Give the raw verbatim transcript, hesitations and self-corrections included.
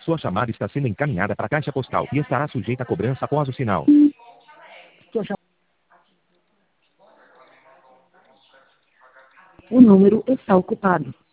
Sua chamada está sendo encaminhada para a caixa postal e estará sujeita a cobrança após o sinal. Sua cham- O número está ocupado.